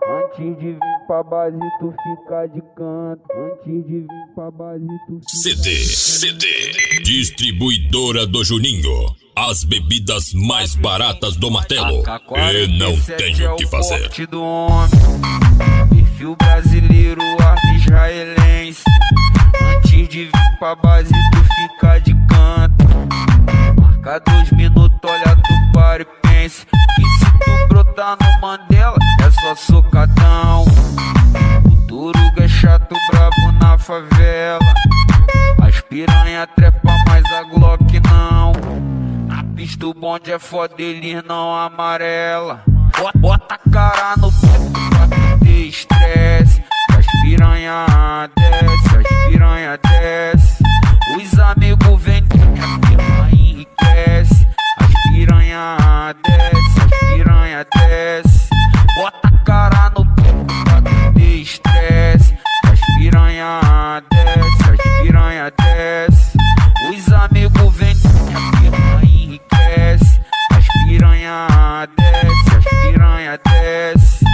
Antes de vir pra base tu fica de canto. Antes de vir pra base tu fica CD Distribuidora do Juninho. As bebidas mais baratas do Martelo. E não tenho o que fazer. Do homem. Perfil brasileiro, arte israelense. Antes de vir pra base tu fica de canto. Marca 2 minutos, olha tu para e pense que se tu brotar no Mandela é só socadão. O Turuga é chato, brabo na favela. As piranha trepa, mas a Glock não. Na pista o bonde é foda, eles não amarela. Bota a cara no peito pra tu ter estresse. As piranha desce, as piranha desce. Os amigos vêm que minha piranha enriquece. As piranha desce, as piranha desce. Bota a cara no peito pra tu ter estresse. As piranha desce, as piranha desce. Os amigos vêm que minha piranha enriquece. As piranha desce, as piranha desce.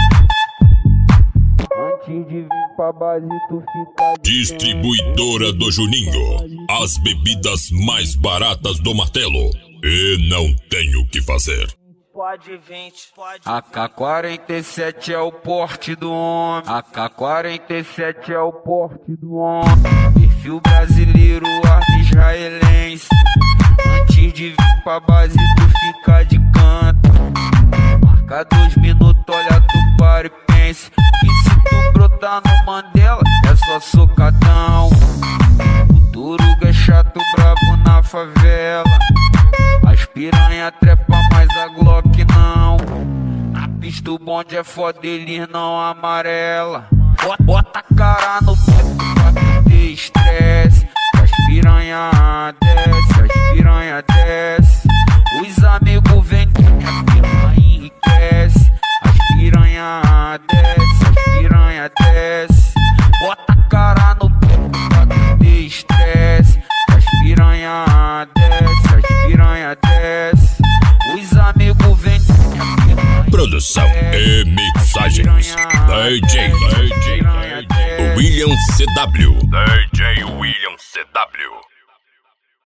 Antes de vir pra base tu fica de Distribuidora do Juninho. As bebidas mais baratas do Martelo. E não tenho o que fazer. Pode 20, pode. AK-47 é o porte do homem. AK-47 é o porte do homem. Perfil brasileiro, arte israelense. Antes de vir pra base tu fica de canto. Marca 2 minutos, olha tu para e pense que se tu brotar no Mandela é só socadão. O Turuga é chato, brabo na favela. As piranha trepa, mas a Glock não. Na pista o bonde é foda, eles não amarela. Bota a cara no peito pra tu ter estresse. As piranha desce, as piranha desce. Os amigos vêm que minha piranha enriquece. As piranha desce, as piranha desce. Bota a cara no peito pra tu ter estresse. As piranha desce, as piranha desce. Os amigos vêm que minha piranha Produção e mixagens DJ William CW. DJ William CW.